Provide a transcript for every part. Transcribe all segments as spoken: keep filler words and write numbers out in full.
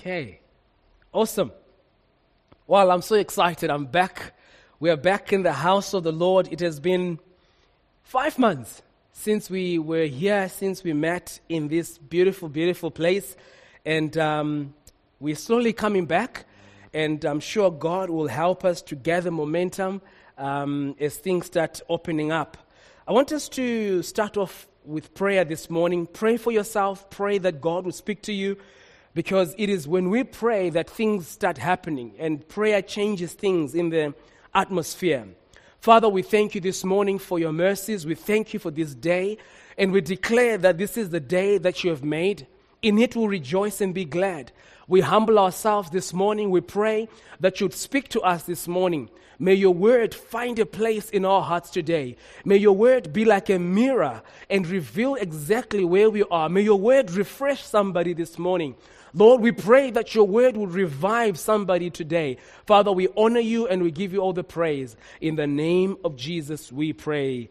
Okay. Awesome. Well, I'm so excited. I'm back. We are back in the house of the Lord. It has been five months since we were here, since we met in this beautiful, beautiful place. And um, we're slowly coming back. And I'm sure God will help us to gather momentum um, as things start opening up. I want us to start off with prayer this morning. Pray for yourself. Pray that God will speak to you. Because it is when we pray that things start happening, and prayer changes things in the atmosphere. Father, we thank you this morning for your mercies. We thank you for this day, and we declare that this is the day that you have made. In it we'll rejoice and be glad. We humble ourselves this morning. We pray that you'd speak to us this morning. May your word find a place in our hearts today. May your word be like a mirror and reveal exactly where we are. May your word refresh somebody this morning. Lord, we pray that your word will revive somebody today. Father, we honor you and we give you all the praise. In the name of Jesus, we pray.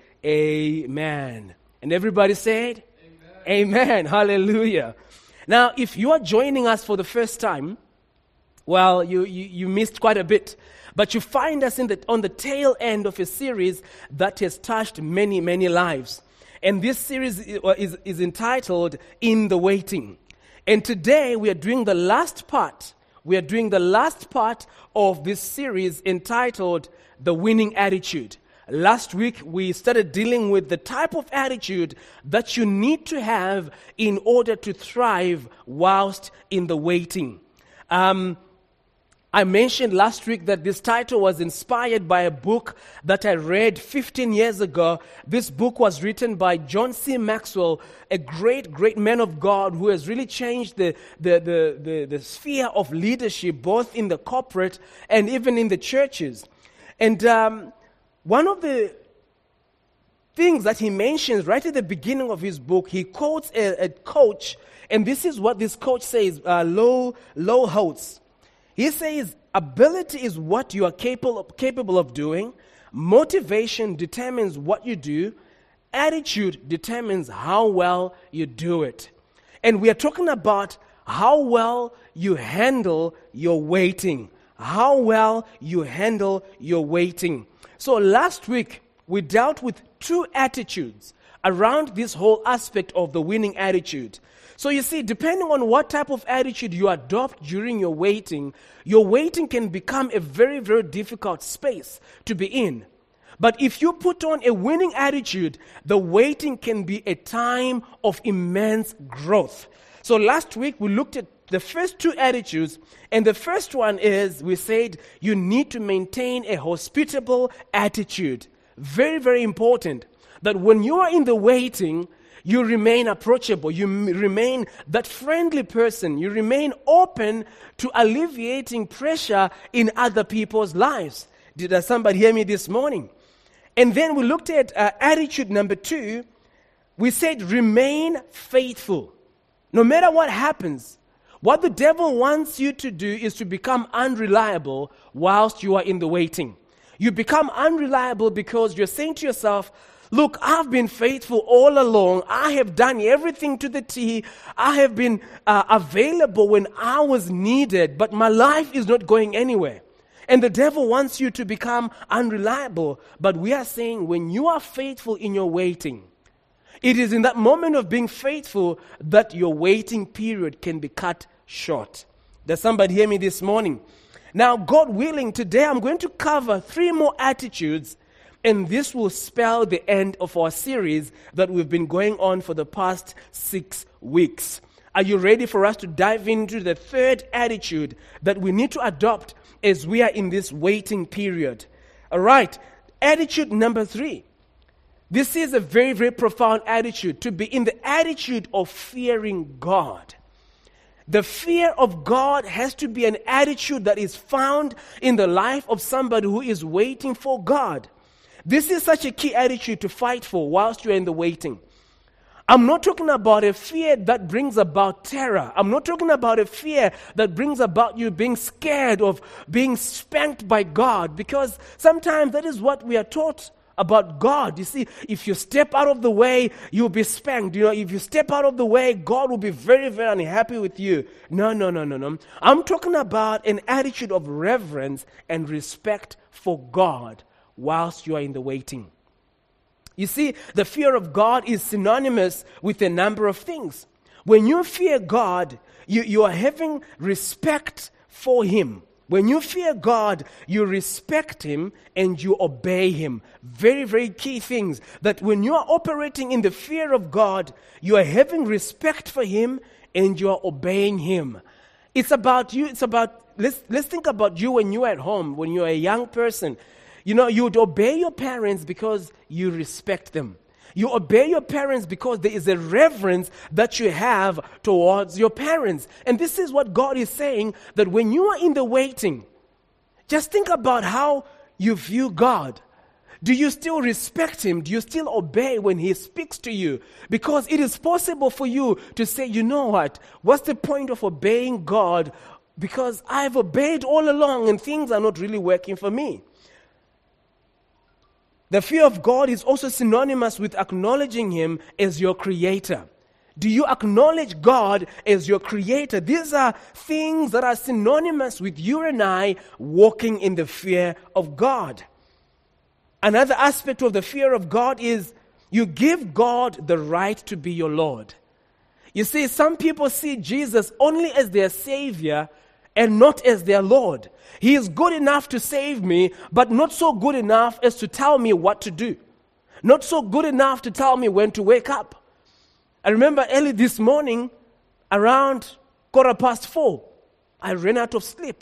Amen. And everybody said? Amen. Amen. Hallelujah. Now, if you are joining us for the first time, well, you, you, you missed quite a bit. But you find us in the, on the tail end of a series that has touched many, many lives. And this series is, is entitled, In the Waiting. And today we are doing the last part. We are doing the last part of this series entitled The Winning Attitude. Last week we started dealing with the type of attitude that you need to have in order to thrive whilst in the waiting. Um, I mentioned last week that this title was inspired by a book that I read fifteen years ago. This book was written by John C. Maxwell, a great, great man of God who has really changed the, the, the, the, the sphere of leadership, both in the corporate and even in the churches. And um, one of the things that he mentions right at the beginning of his book, he quotes a, a coach, and this is what this coach says, uh, Low, Low Holtz. He says, ability is what you are capable of, capable of doing. Motivation determines what you do. Attitude determines how well you do it. And we are talking about how well you handle your waiting. How well you handle your waiting. So last week, we dealt with two attitudes around this whole aspect of the winning attitude. So you see, depending on what type of attitude you adopt during your waiting, your waiting can become a very, very difficult space to be in. But if you put on a winning attitude, the waiting can be a time of immense growth. So last week we looked at the first two attitudes, and the first one is, we said, you need to maintain a hospitable attitude. Very, very important that when you are in the waiting, you remain approachable. You m- remain that friendly person. You remain open to alleviating pressure in other people's lives. Did uh, somebody hear me this morning? And then we looked at uh, attitude number two. We said remain faithful. No matter what happens, what the devil wants you to do is to become unreliable whilst you are in the waiting. You become unreliable because you're saying to yourself, look, I've been faithful all along. I have done everything to the T. I have been uh, available when I was needed, but my life is not going anywhere. And the devil wants you to become unreliable. But we are saying when you are faithful in your waiting, it is in that moment of being faithful that your waiting period can be cut short. Does somebody hear me this morning? Now, God willing, today I'm going to cover three more attitudes. And this will spell the end of our series that we've been going on for the past six weeks. Are you ready for us to dive into the third attitude that we need to adopt as we are in this waiting period? All right, attitude number three. This is a very, very profound attitude, to be in the attitude of fearing God. The fear of God has to be an attitude that is found in the life of somebody who is waiting for God. This is such a key attitude to fight for whilst you're in the waiting. I'm not talking about a fear that brings about terror. I'm not talking about a fear that brings about you being scared of being spanked by God, because sometimes that is what we are taught about God. You see, if you step out of the way, you'll be spanked. You know, if you step out of the way, God will be very, very unhappy with you. No, no, no, no, no. I'm talking about an attitude of reverence and respect for God whilst you are in the waiting. You see, the fear of God is synonymous with a number of things. When you fear God, you, you are having respect for Him. When you fear God, you respect Him and you obey Him. Very, very key things. That when you are operating in the fear of God, you are having respect for Him and you are obeying Him. It's about you, it's about, let's, let's think about you when you're at home, when you're a young person. You know, you would obey your parents because you respect them. You obey your parents because there is a reverence that you have towards your parents. And this is what God is saying, that when you are in the waiting, just think about how you view God. Do you still respect Him? Do you still obey when He speaks to you? Because it is possible for you to say, you know what? What's the point of obeying God? Because I've obeyed all along and things are not really working for me. The fear of God is also synonymous with acknowledging Him as your creator. Do you acknowledge God as your creator? These are things that are synonymous with you and I walking in the fear of God. Another aspect of the fear of God is you give God the right to be your Lord. You see, some people see Jesus only as their Savior and not as their Lord. He is good enough to save me, but not so good enough as to tell me what to do. Not so good enough to tell me when to wake up. I remember early this morning, around quarter past four, I ran out of sleep.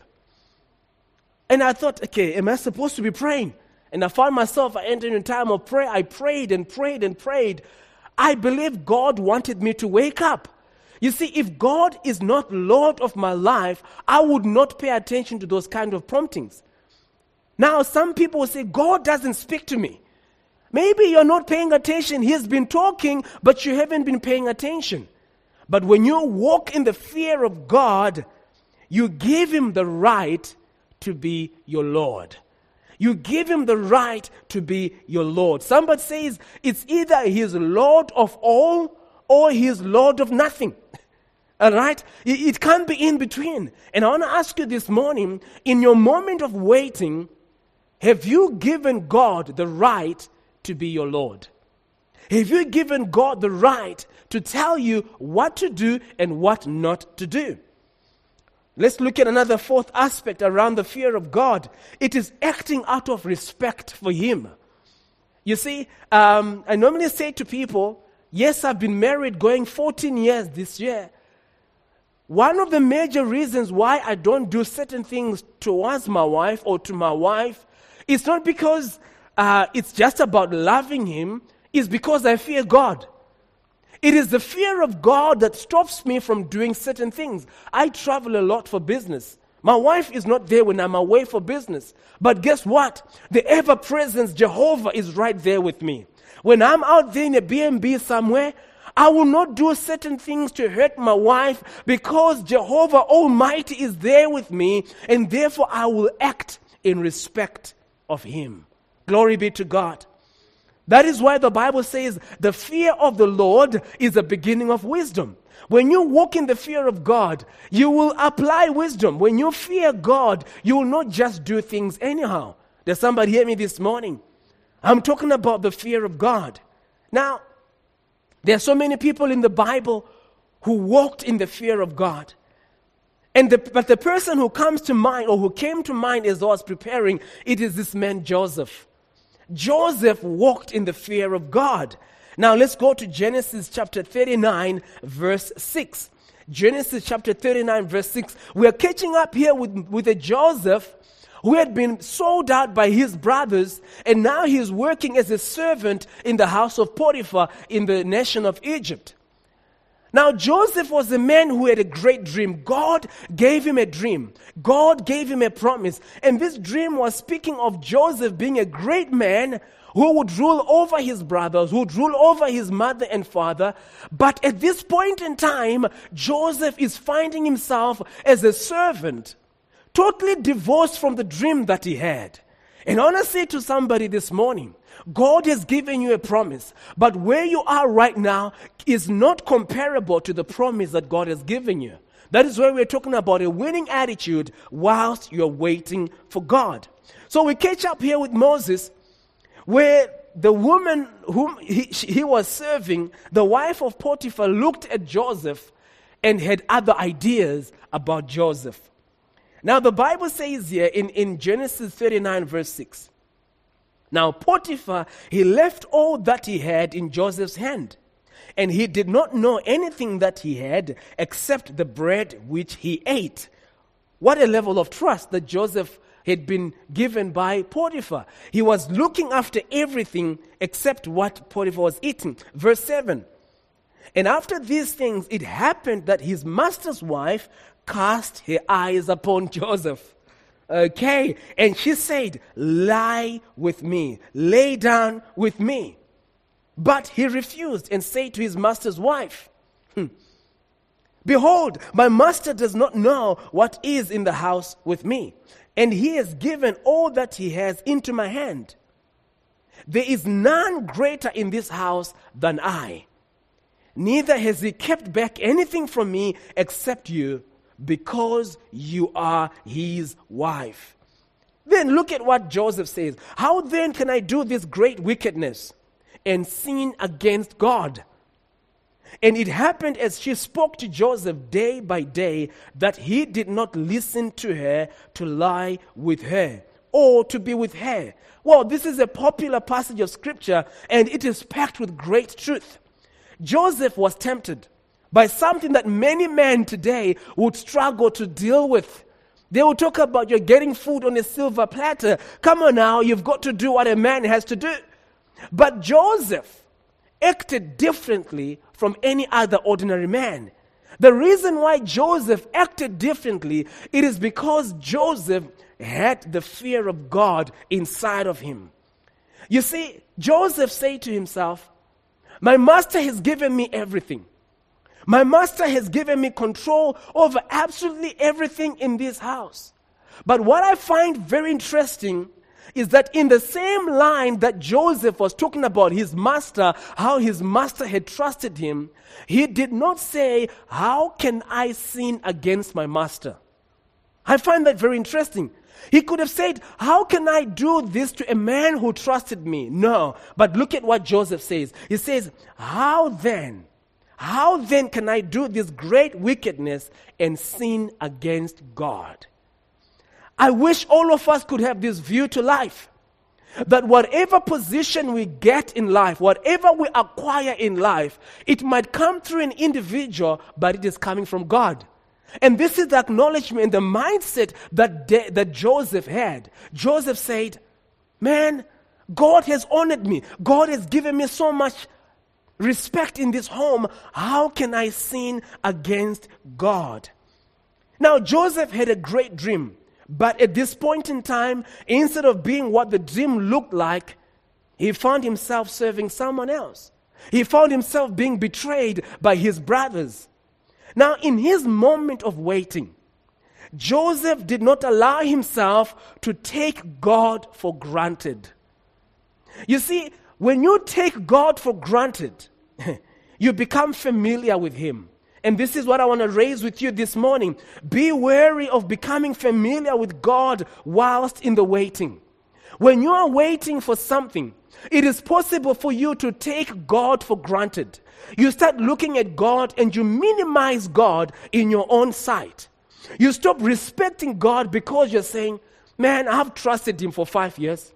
And I thought, okay, am I supposed to be praying? And I found myself, I entered in a time of prayer. I prayed and prayed and prayed. I believe God wanted me to wake up. You see, if God is not Lord of my life, I would not pay attention to those kind of promptings. Now, some people will say, God doesn't speak to me. Maybe you're not paying attention. He has been talking, but you haven't been paying attention. But when you walk in the fear of God, you give Him the right to be your Lord. You give Him the right to be your Lord. Somebody says it's either He is Lord of all or He is Lord of nothing. All right? It can't be in between. And I want to ask you this morning, in your moment of waiting, have you given God the right to be your Lord? Have you given God the right to tell you what to do and what not to do? Let's look at another fourth aspect around the fear of God. It is acting out of respect for Him. You see, um, I normally say to people, yes, I've been married going fourteen years this year. One of the major reasons why I don't do certain things towards my wife or to my wife is not because uh, it's just about loving Him, it's because I fear God. It is the fear of God that stops me from doing certain things. I travel a lot for business. My wife is not there when I'm away for business. But guess what? The ever-present Jehovah is right there with me. When I'm out there in a B and B somewhere, I will not do certain things to hurt my wife because Jehovah Almighty is there with me, and therefore I will act in respect of Him. Glory be to God. That is why the Bible says the fear of the Lord is the beginning of wisdom. When you walk in the fear of God, you will apply wisdom. When you fear God, you will not just do things anyhow. Does somebody hear me this morning? I'm talking about the fear of God. Now, there are so many people in the Bible who walked in the fear of God. And the, but the person who comes to mind, or who came to mind as I was preparing, it is this man Joseph. Joseph walked in the fear of God. Now let's go to Genesis chapter thirty-nine, verse six. Genesis chapter thirty-nine, verse six. We are catching up here with, with a Joseph who had been sold out by his brothers, and now he is working as a servant in the house of Potiphar in the nation of Egypt. Now, Joseph was a man who had a great dream. God gave him a dream. God gave him a promise. And this dream was speaking of Joseph being a great man who would rule over his brothers, who would rule over his mother and father. But at this point in time, Joseph is finding himself as a servant, totally divorced from the dream that he had. And I want to say to somebody this morning, God has given you a promise, but where you are right now is not comparable to the promise that God has given you. That is why we're talking about a winning attitude whilst you're waiting for God. So we catch up here with Moses, where the woman whom he, he was serving, the wife of Potiphar, looked at Joseph and had other ideas about Joseph. Now the Bible says here in, in Genesis thirty-nine verse six, now Potiphar, he left all that he had in Joseph's hand, and he did not know anything that he had except the bread which he ate. What a level of trust that Joseph had been given by Potiphar. He was looking after everything except what Potiphar was eating. Verse seven, and after these things it happened that his master's wife cast her eyes upon Joseph. Okay, and she said, lie with me, lay down with me. But he refused and said to his master's wife, hmm, behold, my master does not know what is in the house with me, and he has given all that he has into my hand. There is none greater in this house than I. Neither has he kept back anything from me except you, because you are his wife. Then look at what Joseph says. How then can I do this great wickedness and sin against God? And it happened as she spoke to Joseph day by day that he did not listen to her to lie with her or to be with her. Well, this is a popular passage of scripture, and it is packed with great truth. Joseph was tempted by something that many men today would struggle to deal with. They will talk about you're getting food on a silver platter. Come on now, you've got to do what a man has to do. But Joseph acted differently from any other ordinary man. The reason why Joseph acted differently, it is because Joseph had the fear of God inside of him. You see, Joseph said to himself, my master has given me everything. My master has given me control over absolutely everything in this house. But what I find very interesting is that in the same line that Joseph was talking about his master, how his master had trusted him, he did not say, how can I sin against my master? I find that very interesting. He could have said, how can I do this to a man who trusted me? No, but look at what Joseph says. He says, how then? How then can I do this great wickedness and sin against God? I wish all of us could have this view to life. That whatever position we get in life, whatever we acquire in life, it might come through an individual, but it is coming from God. And this is the acknowledgement, the mindset that, De- that Joseph had. Joseph said, man, God has honored me. God has given me so much respect in this home. How can I sin against God? Now, Joseph had a great dream, but at this point in time, instead of being what the dream looked like, he found himself serving someone else. He found himself being betrayed by his brothers. Now, in his moment of waiting, Joseph did not allow himself to take God for granted. You see, when you take God for granted, you become familiar with him. And this is what I want to raise with you this morning. Be wary of becoming familiar with God whilst in the waiting. When you are waiting for something, it is possible for you to take God for granted. You start looking at God and you minimize God in your own sight. You stop respecting God because you're saying, man, I've trusted him for five years.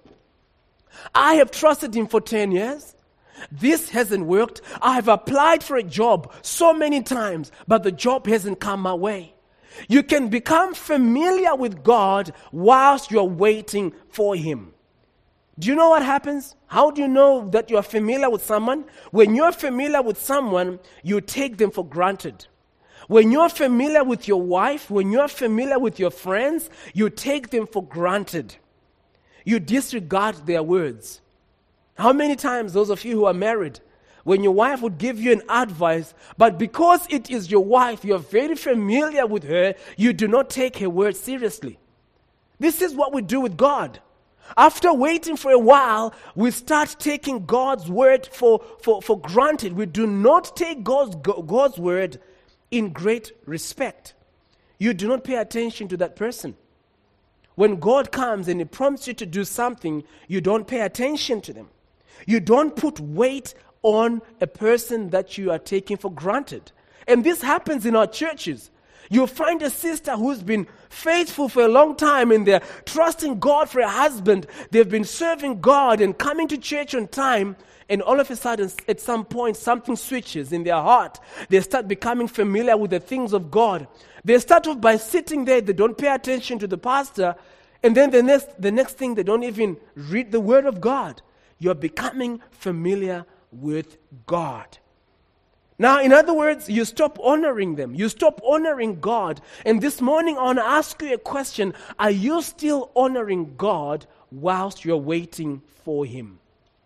I have trusted him for ten years. This hasn't worked. I have applied for a job so many times, but the job hasn't come my way. You can become familiar with God whilst you're waiting for him. Do you know what happens? How do you know that you are familiar with someone? When you're familiar with someone, you take them for granted. When you're familiar with your wife, when you're familiar with your friends, you take them for granted. You disregard their words. How many times, those of you who are married, when your wife would give you an advice, but because it is your wife, you're very familiar with her, you do not take her word seriously. This is what we do with God. After waiting for a while, we start taking God's word for, for, for granted. We do not take God's, God's word in great respect. You do not pay attention to that person. When God comes and He prompts you to do something, you don't pay attention to them. You don't put weight on a person that you are taking for granted. And this happens in our churches. You'll find a sister who's been faithful for a long time and they're trusting God for a husband. They've been serving God and coming to church on time. And all of a sudden, at some point, something switches in their heart. They start becoming familiar with the things of God. They start off by sitting there. They don't pay attention to the pastor. And then the next, the next thing, they don't even read the word of God. You're becoming familiar with God. Now, in other words, you stop honoring them. You stop honoring God. And this morning, I want to ask you a question. Are you still honoring God whilst you're waiting for Him?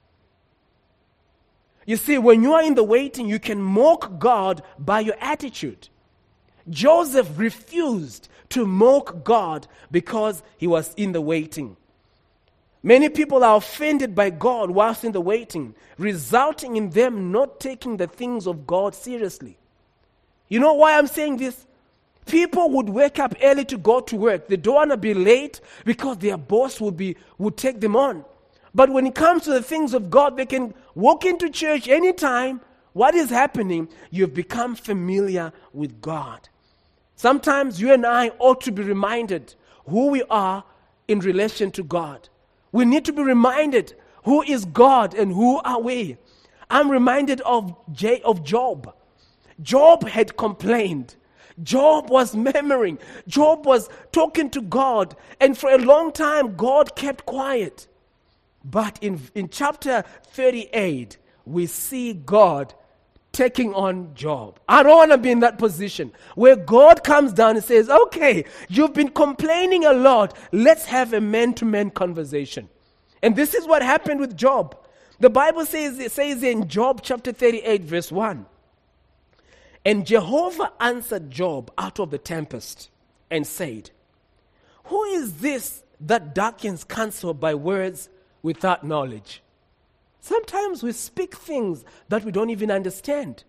You see, when you are in the waiting, you can mock God by your attitude. Joseph refused to mock God because he was in the waiting. Many people are offended by God whilst in the waiting, resulting in them not taking the things of God seriously. You know why I'm saying this? People would wake up early to go to work. They don't want to be late because their boss would be would take them on. But when it comes to the things of God, they can walk into church anytime. What is happening? You've become familiar with God. Sometimes you and I ought to be reminded who we are in relation to God. We need to be reminded who is God and who are we. I'm reminded of J- of Job. Job had complained. Job was murmuring. Job was talking to God. And for a long time, God kept quiet. But in, in chapter thirty-eight, we see God taking on Job. I don't want to be in that position where God comes down and says, okay, you've been complaining a lot. Let's have a man-to-man conversation. And this is what happened with Job. The Bible says, it says in Job chapter thirty-eight, verse one, and Jehovah answered Job out of the tempest and said, who is this that darkens counsel by words without knowledge? Sometimes we speak things that we don't even understand.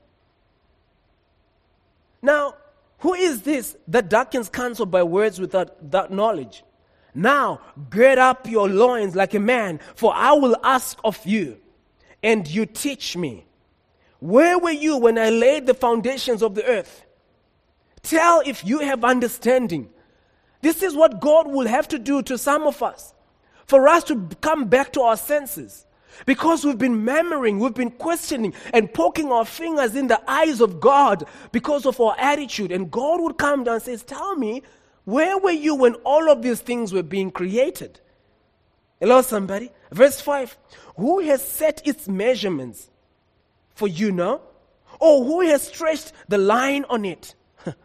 Now, who is this that darkens counsel by words without, without knowledge? Now, gird up your loins like a man, for I will ask of you, and you teach me. Where were you when I laid the foundations of the earth? Tell if you have understanding. This is what God will have to do to some of us, for us to come back to our senses. Because we've been murmuring, we've been questioning and poking our fingers in the eyes of God because of our attitude. And God would come down and say, tell me, where were you when all of these things were being created? Hello, somebody. Verse five. Who has set its measurements for you now? Or who has stretched the line on it?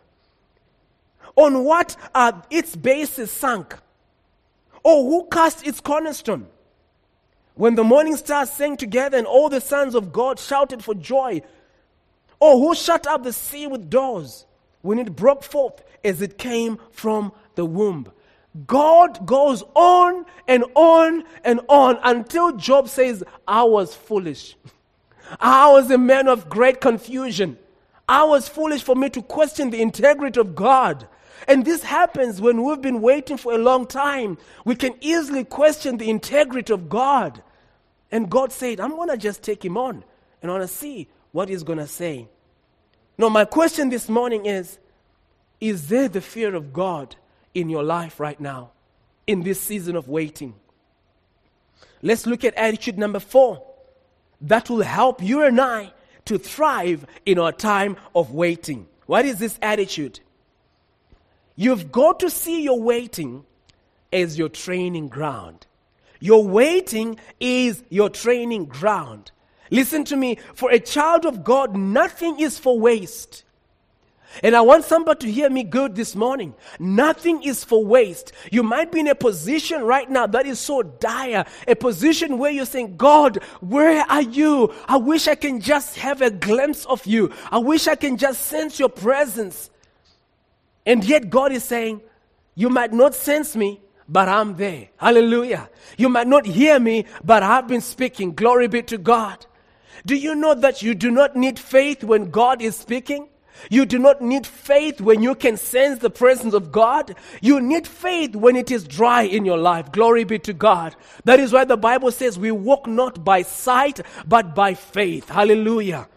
On what are its bases sunk? Or who cast its cornerstone? When the morning stars sang together and all the sons of God shouted for joy. Or who shut up the sea with doors when it broke forth as it came from the womb? God goes on and on and on until Job says, I was foolish. I was a man of great confusion. I was foolish for me to question the integrity of God. And this happens when we've been waiting for a long time. We can easily question the integrity of God. And God said, I'm going to just take him on and I want to see what he's going to say. Now, my question this morning is, is there the fear of God in your life right now, in this season of waiting? Let's look at attitude number four. That will help you and I to thrive in our time of waiting. What is this attitude? You've got to see your waiting as your training ground. Your waiting is your training ground. Listen to me. For a child of God, nothing is for waste. And I want somebody to hear me good this morning. Nothing is for waste. You might be in a position right now that is so dire. A position where you're saying, God, where are you? I wish I can just have a glimpse of you. I wish I can just sense your presence. And yet God is saying, you might not sense me. but I'm there. Hallelujah. You might not hear me, but I've been speaking. Glory be to God. Do you know that you do not need faith when God is speaking? You do not need faith when you can sense the presence of God. You need faith when it is dry in your life. Glory be to God. That is why the Bible says we walk not by sight, but by faith. Hallelujah.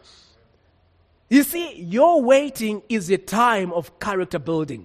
You see, your waiting is a time of character building.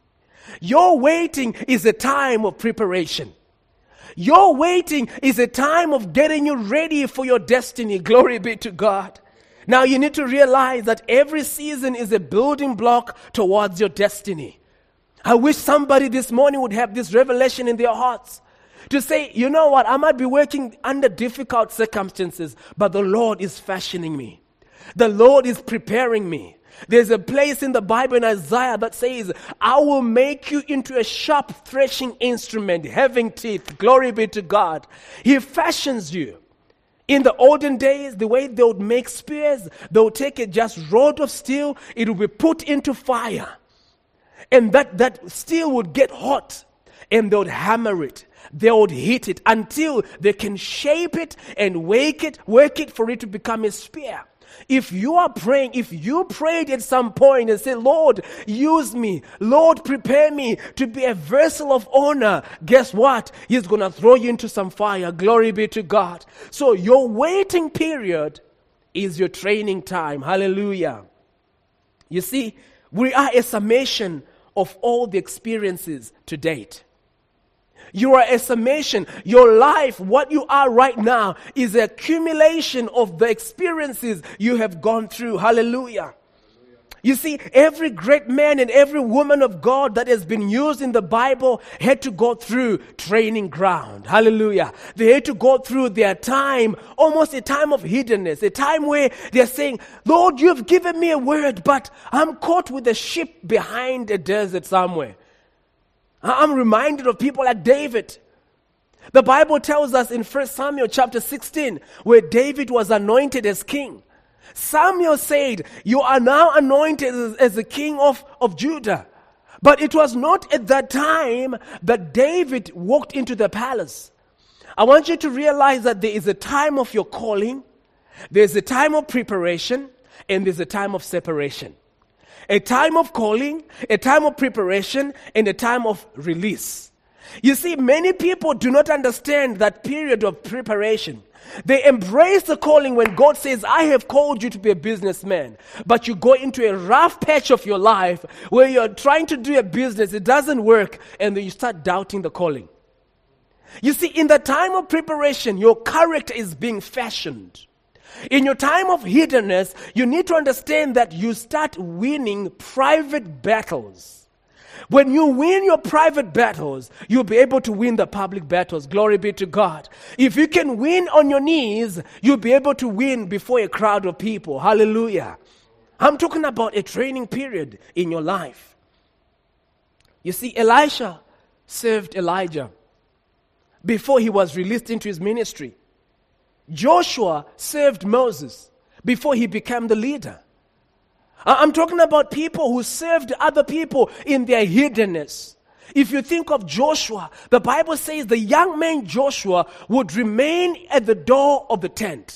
Your waiting is a time of preparation. Your waiting is a time of getting you ready for your destiny. Glory be to God. Now you need to realize that every season is a building block towards your destiny. I wish somebody this morning would have this revelation in their hearts to say, you know what, I might be working under difficult circumstances, but the Lord is fashioning me. The Lord is preparing me. There's a place in the Bible in Isaiah that says, I will make you into a sharp threshing instrument, having teeth. Glory be to God. He fashions you. In the olden days, the way they would make spears, they would take a just rod of steel, it would be put into fire. And that, that steel would get hot, and they would hammer it. They would hit it until they can shape it and wake it, work it for it to become a spear. If you are praying, if you prayed at some point and said, Lord, use me, Lord, prepare me to be a vessel of honor, guess what? He's going to throw you into some fire. Glory be to God. So your waiting period is your training time. Hallelujah. You see, we are a summation of all the experiences to date. You are a summation. Your life, what you are right now, is an accumulation of the experiences you have gone through. Hallelujah. You see, every great man and every woman of God that has been used in the Bible had to go through training ground. Hallelujah. They had to go through their time, almost a time of hiddenness, a time where they're saying, Lord, you've given me a word, but I'm caught with a sheep behind a desert somewhere. I'm reminded of people like David. The Bible tells us in First Samuel chapter sixteen, where David was anointed as king. Samuel said, you are now anointed as, as the king of, of Judah. But it was not at that time that David walked into the palace. I want you to realize that there is a time of your calling, there's a time of preparation, and there's a time of separation. A time of calling, a time of preparation, and a time of release. You see, many people do not understand that period of preparation. They embrace the calling when God says, I have called you to be a businessman. But you go into a rough patch of your life where you're trying to do a business, it doesn't work, and then you start doubting the calling. You see, in the time of preparation, your character is being fashioned. In your time of hiddenness, you need to understand that you start winning private battles. When you win your private battles, you'll be able to win the public battles. Glory be to God. If you can win on your knees, you'll be able to win before a crowd of people. Hallelujah. I'm talking about a training period in your life. You see, Elisha served Elijah before he was released into his ministry. Joshua served Moses before he became the leader. I'm talking about people who served other people in their hiddenness. If you think of Joshua, the Bible says the young man Joshua would remain at the door of the tent.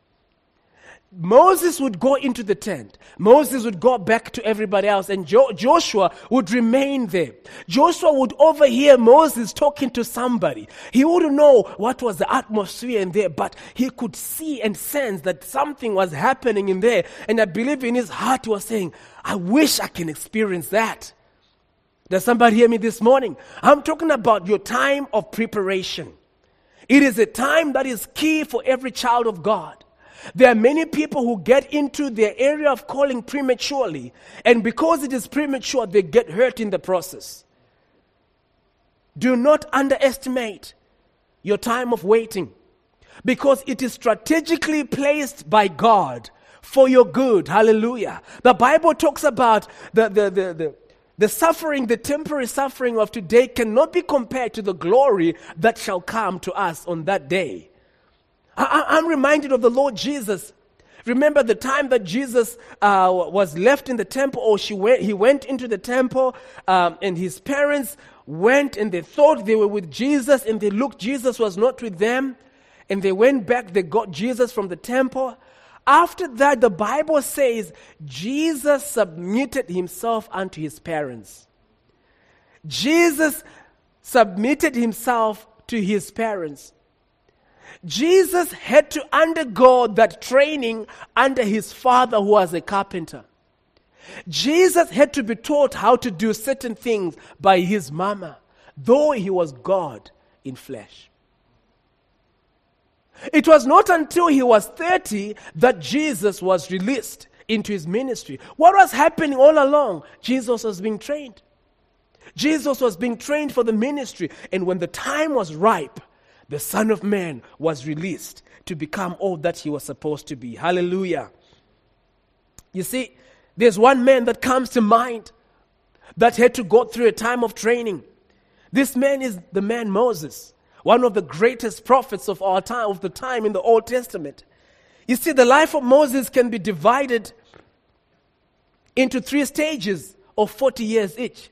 Moses would go into the tent. Moses would go back to everybody else, and jo- Joshua would remain there. Joshua would overhear Moses talking to somebody. He wouldn't know what was the atmosphere in there, but he could see and sense that something was happening in there. And I believe in his heart he was saying, I wish I can experience that. Does somebody hear me this morning? I'm talking about your time of preparation. It is a time that is key for every child of God. There are many people who get into their area of calling prematurely, and because it is premature, they get hurt in the process. Do not underestimate your time of waiting, because it is strategically placed by God for your good. Hallelujah. The Bible talks about the, the, the, the, the suffering, the temporary suffering of today cannot be compared to the glory that shall come to us on that day. I'm reminded of the Lord Jesus. Remember the time that Jesus uh, was left in the temple, or she went, he went into the temple, um, and his parents went and they thought they were with Jesus, and they looked, Jesus was not with them, and they went back, they got Jesus from the temple. After that, the Bible says Jesus submitted himself unto his parents. Jesus submitted himself to his parents. Jesus had to undergo that training under his father, who was a carpenter. Jesus had to be taught how to do certain things by his mama, though he was God in flesh. It was not until he was thirty that Jesus was released into his ministry. What was happening all along? Jesus was being trained. Jesus was being trained for the ministry. And when the time was ripe, the Son of Man was released to become all that he was supposed to be. Hallelujah. You see, there's one man that comes to mind that had to go through a time of training. This man is the man Moses, one of the greatest prophets of our time, of the time in the Old Testament. You see, the life of Moses can be divided into three stages of forty years each.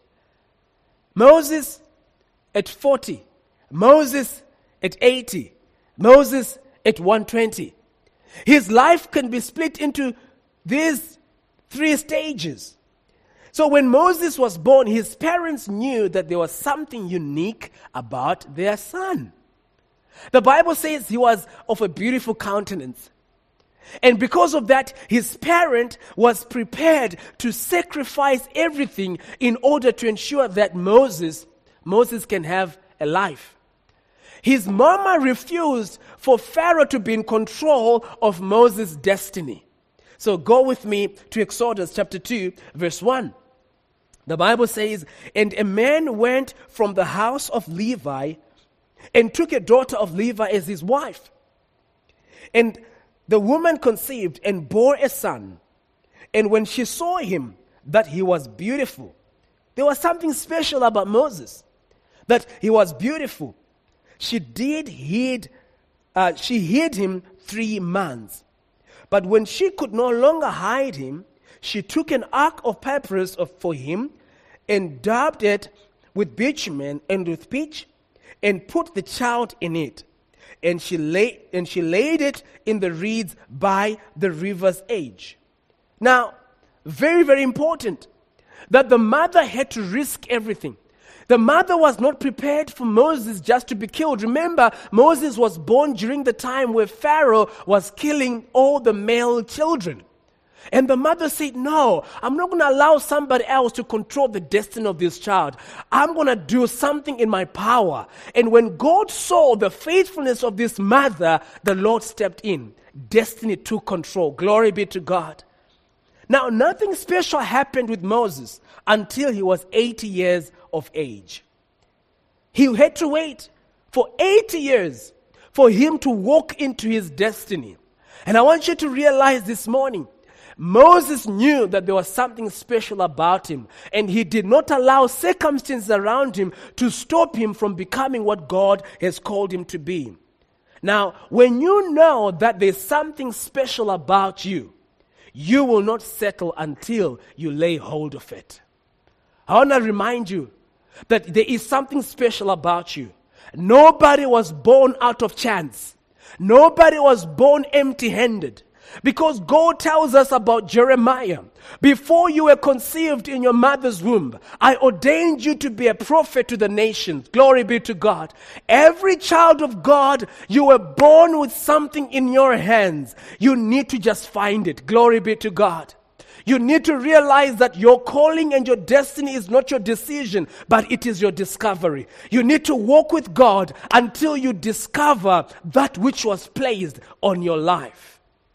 Moses at forty, Moses at eighty, Moses at one hundred twenty. His life can be split into these three stages. So when Moses was born, his parents knew that there was something unique about their son. The Bible says he was of a beautiful countenance. And because of that, his parent was prepared to sacrifice everything in order to ensure that Moses, Moses can have a life. His mama refused for Pharaoh to be in control of Moses' destiny. So go with me to Exodus chapter two, verse one. The Bible says, "And a man went from the house of Levi and took a daughter of Levi as his wife. And the woman conceived and bore a son. And when she saw him, that he was beautiful." There was something special about Moses, that he was beautiful. She did hid, uh, she hid him three months. But when she could no longer hide him, she took an ark of papyrus of, for him and daubed it with bitumen and with pitch and put the child in it. And she lay, and she laid it in the reeds by the river's edge. Now, very, very important that the mother had to risk everything. The mother was not prepared for Moses just to be killed. Remember, Moses was born during the time where Pharaoh was killing all the male children. And the mother said, no, I'm not going to allow somebody else to control the destiny of this child. I'm going to do something in my power. And when God saw the faithfulness of this mother, the Lord stepped in. Destiny took control. Glory be to God. Now, nothing special happened with Moses until he was eighty years of age. He had to wait for eighty years for him to walk into his destiny. And I want you to realize this morning, Moses knew that there was something special about him, and he did not allow circumstances around him to stop him from becoming what God has called him to be. Now, when you know that there's something special about you, you will not settle until you lay hold of it. I want to remind you that there is something special about you. Nobody was born out of chance. Nobody was born empty-handed. Because God tells us about Jeremiah. Before you were conceived in your mother's womb, I ordained you to be a prophet to the nations. Glory be to God. Every child of God, you were born with something in your hands. You need to just find it. Glory be to God. You need to realize that your calling and your destiny is not your decision, but it is your discovery. You need to walk with God until you discover that which was placed on your life.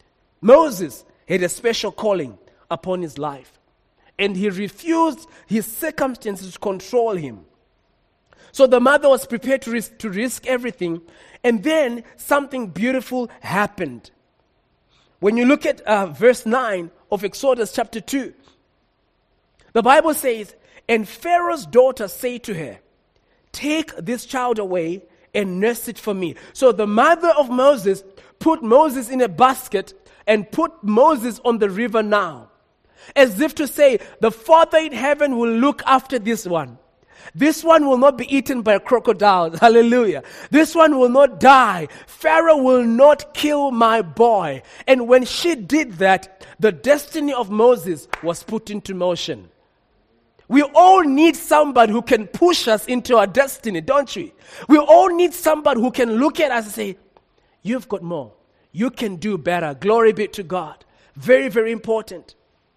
Moses had a special calling upon his life, and he refused his circumstances to control him. So the mother was prepared to risk, to risk everything, and then something beautiful happened. When you look at uh, verse nine of Exodus chapter two, the Bible says, "And Pharaoh's daughter said to her, 'Take this child away and nurse it for me.'" So the mother of Moses put Moses in a basket and put Moses on the river now, as if to say, the Father in heaven will look after this one. This one will not be eaten by crocodiles. Hallelujah. This one will not die. Pharaoh will not kill my boy. And when she did that, the destiny of Moses was put into motion. We all need somebody who can push us into our destiny, don't we? We all need somebody who can look at us and say, you've got more. You can do better. Glory be to God. Very, very important.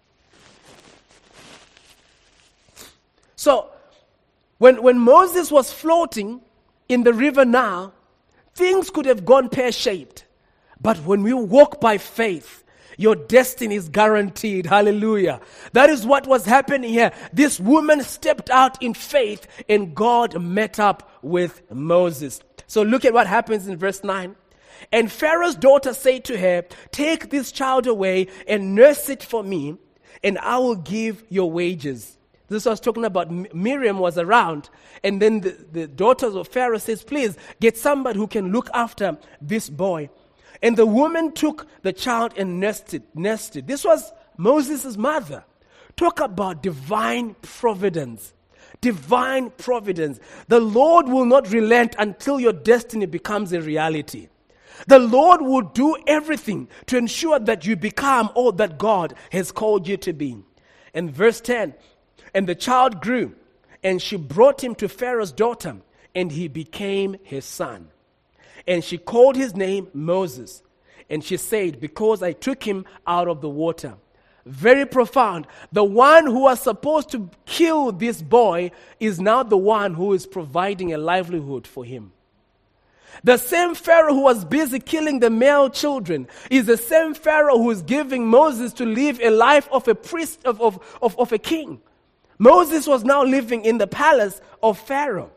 So, when, when Moses was floating in the river Nile, things could have gone pear-shaped. But when we walk by faith, your destiny is guaranteed. Hallelujah. That is what was happening here. This woman stepped out in faith and God met up with Moses. So look at what happens in verse nine. And Pharaoh's daughter said to her, take this child away and nurse it for me, and I will give your wages. This was talking about Miriam was around, and then the, the daughters of Pharaoh says, please get somebody who can look after this boy. And the woman took the child and nursed it. Nursed it. This was Moses' mother. Talk about divine providence. Divine providence. The Lord will not relent until your destiny becomes a reality. The Lord will do everything to ensure that you become all that God has called you to be. And verse ten, and the child grew, and she brought him to Pharaoh's daughter, and he became his son. And she called his name Moses. And she said, because I took him out of the water. Very profound. The one who was supposed to kill this boy is now the one who is providing a livelihood for him. The same Pharaoh who was busy killing the male children is the same Pharaoh who is giving Moses to live a life of a priest, of, of, of, of a king. Moses was now living in the palace of Pharaoh.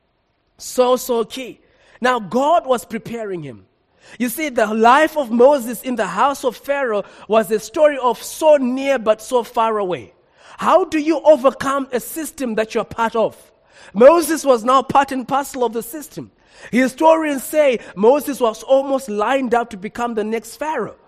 So, so key. Now, God was preparing him. You see, the life of Moses in the house of Pharaoh was a story of so near but so far away. How do you overcome a system that you're part of? Moses was now part and parcel of the system. Historians say Moses was almost lined up to become the next Pharaoh.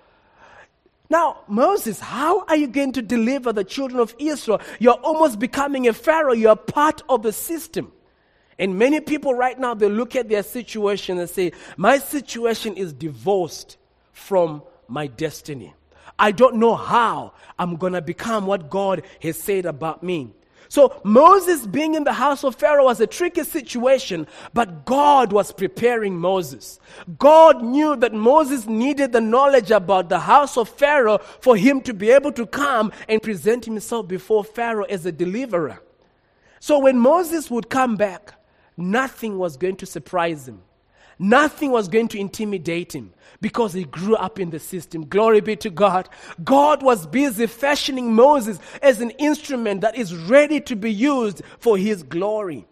Now, Moses, how are you going to deliver the children of Israel? You're almost becoming a Pharaoh. You're part of the system. And many people right now, they look at their situation and say, my situation is divorced from my destiny. I don't know how I'm going to become what God has said about me. So Moses being in the house of Pharaoh was a tricky situation, but God was preparing Moses. God knew that Moses needed the knowledge about the house of Pharaoh for him to be able to come and present himself before Pharaoh as a deliverer. So when Moses would come back, nothing was going to surprise him. Nothing was going to intimidate him because he grew up in the system. Glory be to God. God was busy fashioning Moses as an instrument that is ready to be used for his glory.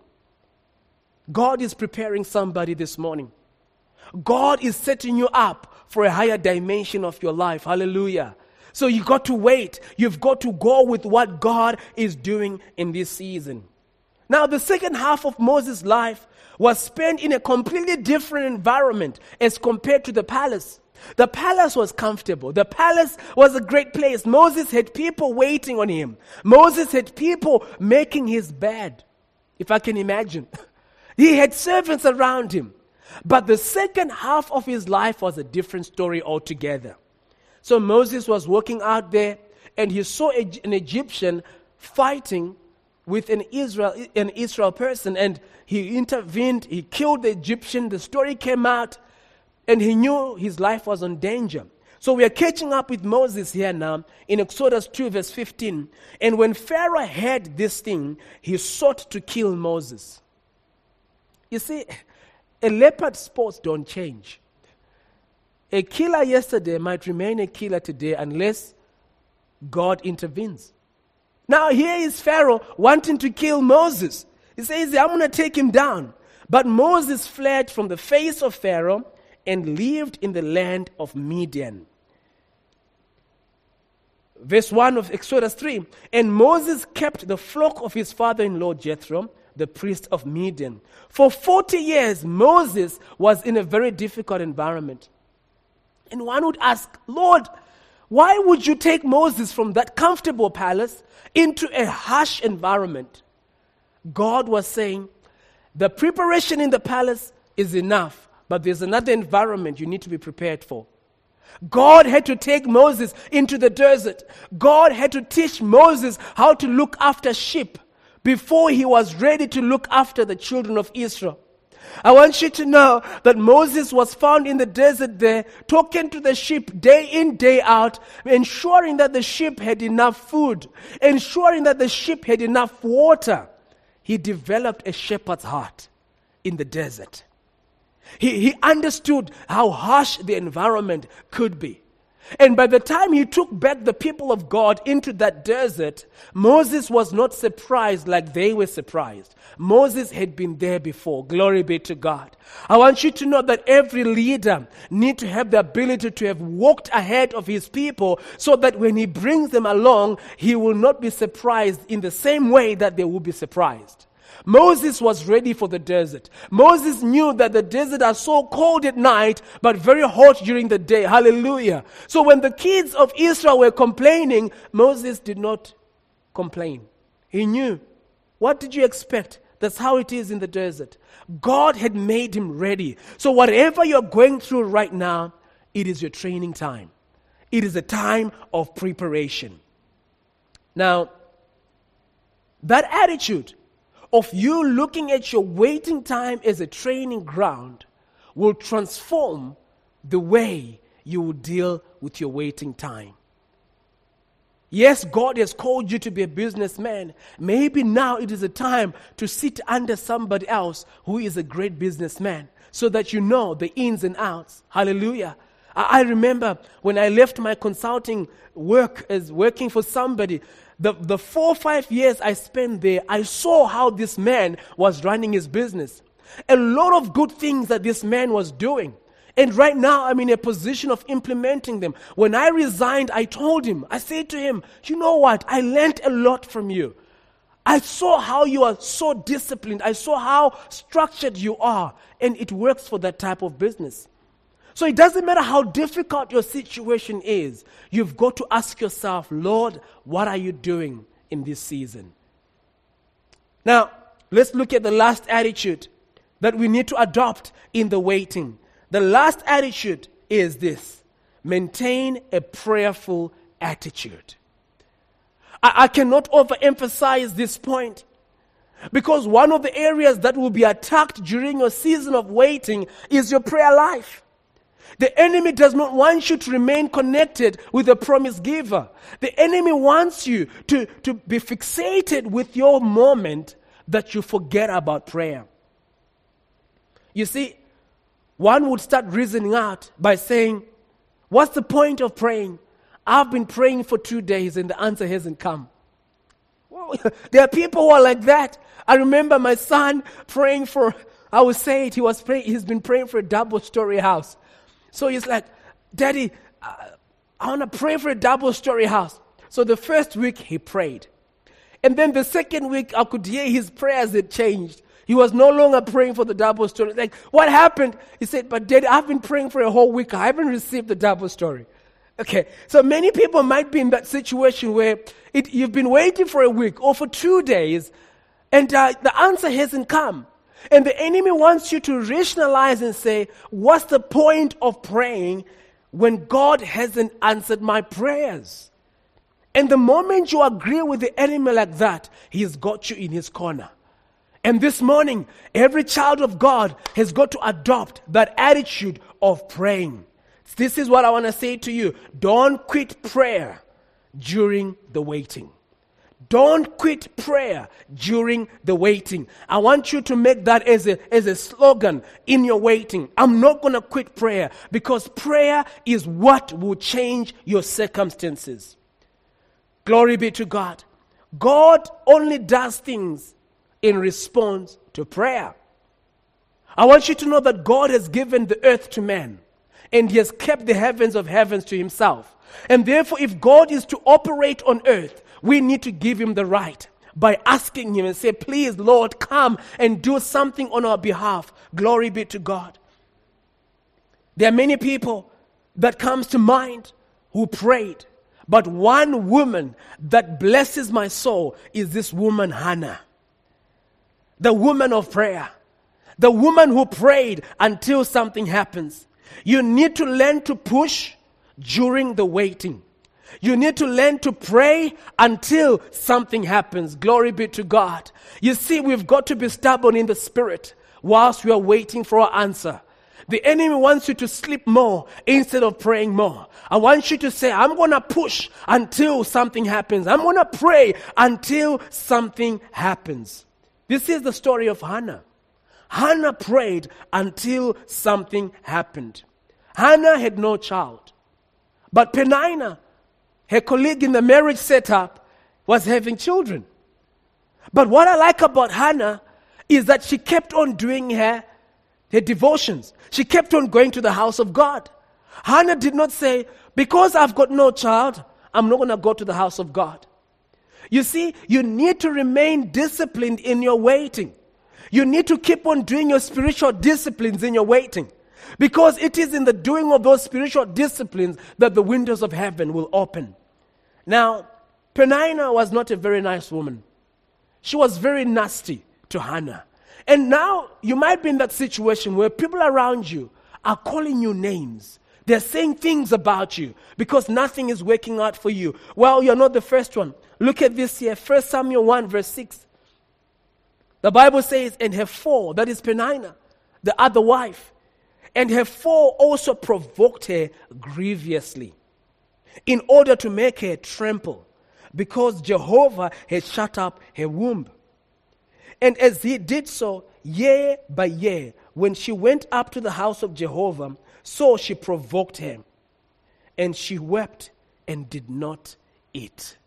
God is preparing somebody this morning. God is setting you up for a higher dimension of your life. Hallelujah. So you got to wait. You've got to go with what God is doing in this season. Now, the second half of Moses' life was spent in a completely different environment as compared to the palace. The palace was comfortable. The palace was a great place. Moses had people waiting on him. Moses had people making his bed, if I can imagine. He had servants around him. But the second half of his life was a different story altogether. So Moses was walking out there and he saw a, an Egyptian fighting with an Israel, an Israel person, and he intervened, he killed the Egyptian, the story came out, and he knew his life was in danger. So we are catching up with Moses here now in Exodus two verse fifteen. And when Pharaoh heard this thing, he sought to kill Moses. You see, a leopard's spots don't change. A killer yesterday might remain a killer today unless God intervenes. Now here is Pharaoh wanting to kill Moses. He says, I'm going to take him down. But Moses fled from the face of Pharaoh and lived in the land of Midian. Verse one of Exodus three. And Moses kept the flock of his father-in-law Jethro, the priest of Midian. For forty years, Moses was in a very difficult environment. And one would ask, Lord, why would you take Moses from that comfortable palace into a harsh environment? God was saying, the preparation in the palace is enough, but there's another environment you need to be prepared for. God had to take Moses into the desert. God had to teach Moses how to look after sheep before he was ready to look after the children of Israel. I want you to know that Moses was found in the desert there, talking to the sheep day in, day out, ensuring that the sheep had enough food, ensuring that the sheep had enough water. He developed a shepherd's heart in the desert. He, he understood how harsh the environment could be. And by the time he took back the people of God into that desert, Moses was not surprised like they were surprised. Moses had been there before. Glory be to God. I want you to know that every leader needs to have the ability to have walked ahead of his people so that when he brings them along, he will not be surprised in the same way that they will be surprised. Moses was ready for the desert. Moses knew that the desert are so cold at night, but very hot during the day. Hallelujah. So when the kids of Israel were complaining, Moses did not complain. He knew. What did you expect? That's how it is in the desert. God had made him ready. So whatever you're going through right now, it is your training time. It is a time of preparation. Now, that attitude of you looking at your waiting time as a training ground will transform the way you will deal with your waiting time. Yes, God has called you to be a businessman. Maybe now it is a time to sit under somebody else who is a great businessman so that you know the ins and outs. Hallelujah. I, I remember when I left my consulting work as working for somebody, The, the four or five years I spent there, I saw how this man was running his business. A lot of good things that this man was doing. And right now, I'm in a position of implementing them. When I resigned, I told him, I said to him, you know what? I learned a lot from you. I saw how you are so disciplined. I saw how structured you are. And it works for that type of business. So it doesn't matter how difficult your situation is. You've got to ask yourself, Lord, what are you doing in this season? Now, let's look at the last attitude that we need to adopt in the waiting. The last attitude is this: maintain a prayerful attitude. I, I cannot overemphasize this point, because one of the areas that will be attacked during your season of waiting is your prayer life. The enemy does not want you to remain connected with the promise giver. The enemy wants you to, to be fixated with your moment that you forget about prayer. You see, one would start reasoning out by saying, what's the point of praying? I've been praying for two days and the answer hasn't come. Well, there are people who are like that. I remember my son praying for, I would say it, he was praying, he's been praying for a double-story house. So he's like, Daddy, uh, I want to pray for a double-story house. So the first week he prayed. And then the second week I could hear his prayers had changed. He was no longer praying for the double-story. Like, what happened? He said, but Daddy, I've been praying for a whole week. I haven't received the double-story. Okay, so many people might be in that situation where it, you've been waiting for a week or for two days and uh, the answer hasn't come. And the enemy wants you to rationalize and say, what's the point of praying when God hasn't answered my prayers? And the moment you agree with the enemy like that, he's got you in his corner. And this morning, every child of God has got to adopt that attitude of praying. This is what I want to say to you. Don't quit prayer during the waiting. Don't quit prayer during the waiting. I want you to make that as a, as a slogan in your waiting. I'm not going to quit prayer, because prayer is what will change your circumstances. Glory be to God. God only does things in response to prayer. I want you to know that God has given the earth to man, and he has kept the heavens of heavens to himself. And therefore, if God is to operate on earth, we need to give him the right by asking him and say, please, Lord, come and do something on our behalf. Glory be to God. There are many people that comes to mind who prayed, but one woman that blesses my soul is this woman, Hannah. the woman of prayer, the woman who prayed until something happens. You need to learn to push during the waiting. You need to learn to pray until something happens. Glory be to God. You see, we've got to be stubborn in the spirit whilst we are waiting for our answer. The enemy wants you to sleep more instead of praying more. I want you to say, I'm going to push until something happens. I'm going to pray until something happens. This is the story of Hannah. Hannah prayed until something happened. Hannah had no child. But Peninnah, her colleague in the marriage setup, was having children. But what I like about Hannah is that she kept on doing her, her devotions. She kept on going to the house of God. Hannah did not say, because I've got no child, I'm not going to go to the house of God. You see, you need to remain disciplined in your waiting. You need to keep on doing your spiritual disciplines in your waiting. Because it is in the doing of those spiritual disciplines that the windows of heaven will open. Now, Peninnah was not a very nice woman. She was very nasty to Hannah. And now you might be in that situation where people around you are calling you names. They're saying things about you because nothing is working out for you. Well, you're not the first one. Look at this here, First Samuel one verse six. The Bible says, and her foe, that is Peninnah, the other wife, and her foe also provoked her grievously in order to make her tremble, because Jehovah had shut up her womb. And as he did so, year by year, when she went up to the house of Jehovah, so she provoked him. And she wept and did not eat.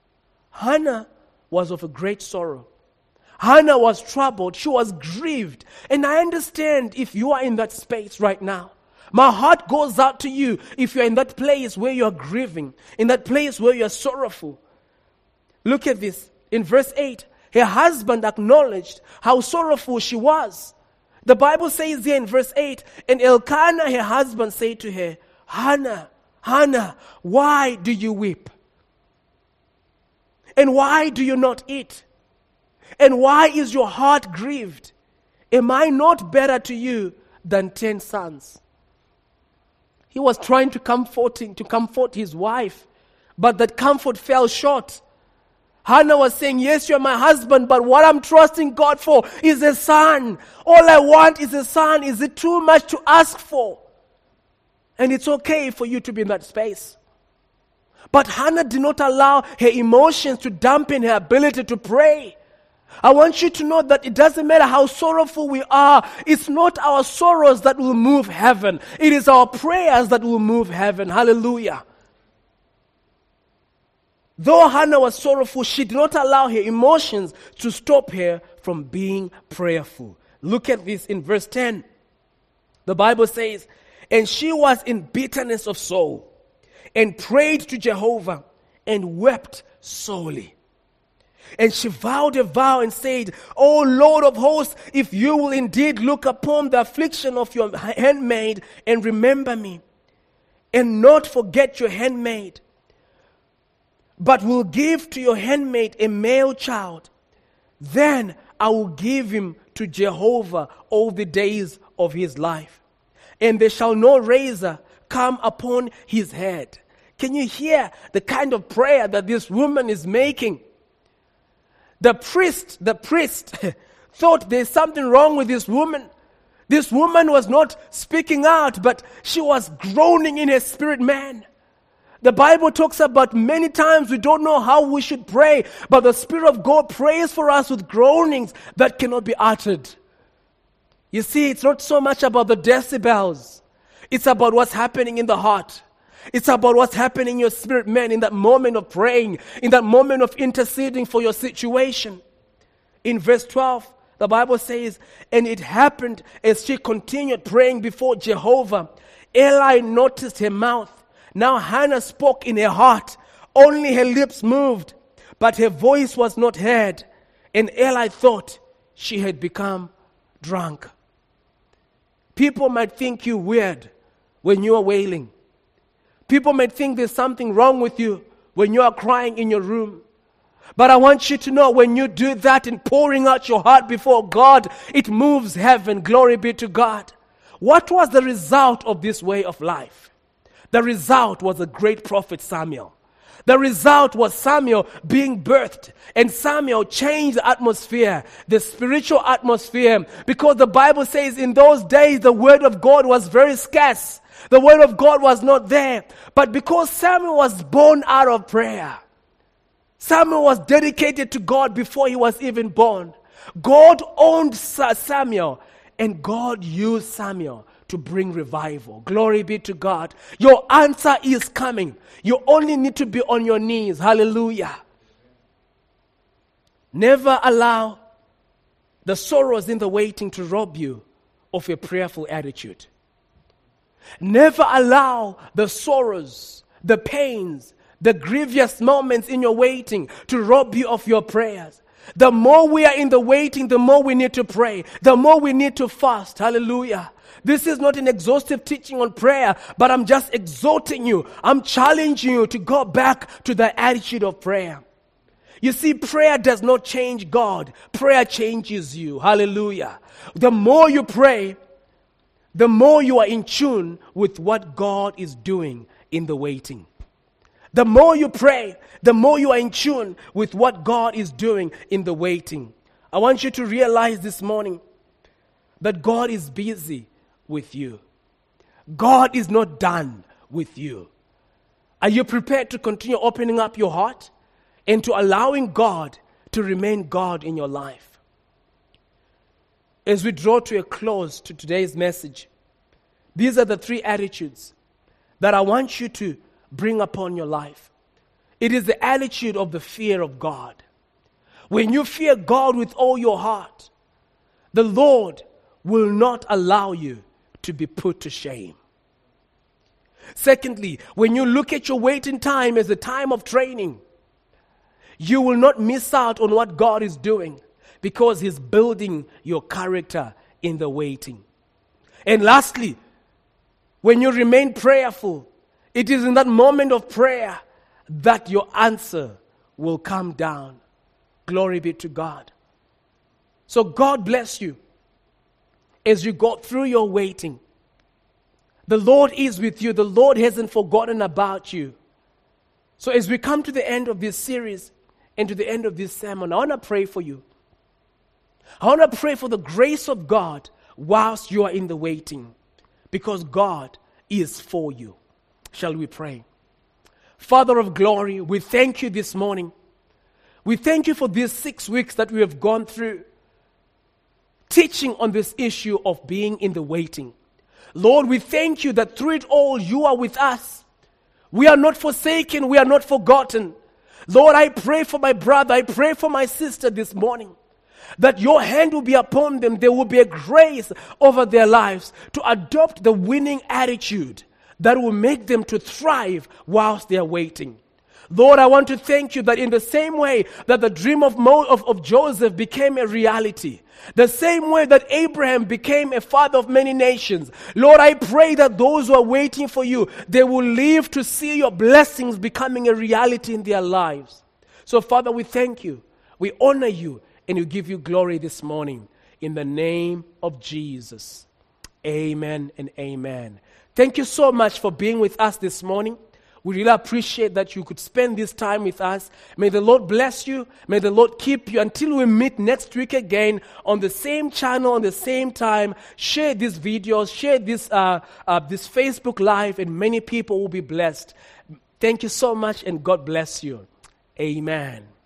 Hannah was of a great sorrow. Hannah was troubled. She was grieved. And I understand if you are in that space right now. My heart goes out to you if you're in that place where you're grieving, in that place where you're sorrowful. Look at this. In verse eight, her husband acknowledged how sorrowful she was. The Bible says here in verse eight, and Elkanah, her husband, said to her, Hannah, Hannah, why do you weep? And why do you not eat? And why is your heart grieved? Am I not better to you than ten sons? He was trying to comforting to comfort his wife, but that comfort fell short. Hannah was saying, yes, you're my husband, but what I'm trusting God for is a son. All I want is a son. Is it too much to ask for? And it's okay for you to be in that space. But Hannah did not allow her emotions to dampen her ability to pray. I want you to know that it doesn't matter how sorrowful we are. It's not our sorrows that will move heaven. It is our prayers that will move heaven. Hallelujah. Though Hannah was sorrowful, she did not allow her emotions to stop her from being prayerful. Look at this in verse ten. The Bible says, and she was in bitterness of soul, and prayed to Jehovah, and wept sorely. And she vowed a vow and said, O Lord of hosts, if you will indeed look upon the affliction of your handmaid and remember me, and not forget your handmaid, but will give to your handmaid a male child, then I will give him to Jehovah all the days of his life. And there shall no razor come upon his head. Can you hear the kind of prayer that this woman is making? The priest, the priest thought there's something wrong with this woman. This woman was not speaking out, but she was groaning in her spirit, man. The Bible talks about many times we don't know how we should pray, but the Spirit of God prays for us with groanings that cannot be uttered. You see, it's not so much about the decibels. It's about what's happening in the heart. It's about what's happening in your spirit, man, in that moment of praying, in that moment of interceding for your situation. In verse twelve, the Bible says, and it happened as she continued praying before Jehovah, Eli noticed her mouth. Now Hannah spoke in her heart. Only her lips moved, but her voice was not heard. And Eli thought she had become drunk. People might think you weird when you are wailing. People might think there's something wrong with you when you are crying in your room. But I want you to know, when you do that in pouring out your heart before God, it moves heaven. Glory be to God. What was the result of this way of life? The result was a great prophet Samuel. The result was Samuel being birthed. And Samuel changed the atmosphere, the spiritual atmosphere. Because the Bible says in those days the word of God was very scarce. The word of God was not there. But because Samuel was born out of prayer, Samuel was dedicated to God before he was even born. God owned Samuel, and God used Samuel to bring revival. Glory be to God. Your answer is coming. You only need to be on your knees. Hallelujah. Never allow the sorrows in the waiting to rob you of your prayerful attitude. Never allow the sorrows, the pains, the grievous moments in your waiting to rob you of your prayers. The more we are in the waiting, the more we need to pray. The more we need to fast. Hallelujah. This is not an exhaustive teaching on prayer, but I'm just exhorting you. I'm challenging you to go back to the attitude of prayer. You see, prayer does not change God. Prayer changes you. Hallelujah. The more you pray, the more you are in tune with what God is doing in the waiting. The more you pray, the more you are in tune with what God is doing in the waiting. I want you to realize this morning that God is busy with you. God is not done with you. Are you prepared to continue opening up your heart and to allowing God to remain God in your life? As we draw to a close to today's message, these are the three attitudes that I want you to bring upon your life. It is the attitude of the fear of God. When you fear God with all your heart, the Lord will not allow you to be put to shame. Secondly, when you look at your waiting time as a time of training, you will not miss out on what God is doing because He's building your character in the waiting. And lastly, when you remain prayerful, it is in that moment of prayer that your answer will come down. Glory be to God. So God bless you as you go through your waiting. The Lord is with you. The Lord hasn't forgotten about you. So as we come to the end of this series and to the end of this sermon, I want to pray for you. I want to pray for the grace of God whilst you are in the waiting, because God is for you. Shall we pray? Father of glory, we thank you this morning. We thank you for these six weeks that we have gone through, teaching on this issue of being in the waiting. Lord, we thank you that through it all, you are with us. We are not forsaken. We are not forgotten. Lord, I pray for my brother. I pray for my sister this morning, that your hand will be upon them. There will be a grace over their lives to adopt the winning attitude that will make them to thrive whilst they are waiting. Lord, I want to thank you that in the same way that the dream of, Mo, of, of Joseph became a reality, the same way that Abraham became a father of many nations, Lord, I pray that those who are waiting for you, they will live to see your blessings becoming a reality in their lives. So, Father, we thank you. We honor you, and we give you glory this morning. In the name of Jesus. Amen and amen. Thank you so much for being with us this morning. We really appreciate that you could spend this time with us. May the Lord bless you. May the Lord keep you until we meet next week again on the same channel, on the same time. Share these videos, share this, uh, uh, this Facebook Live, and many people will be blessed. Thank you so much, and God bless you. Amen.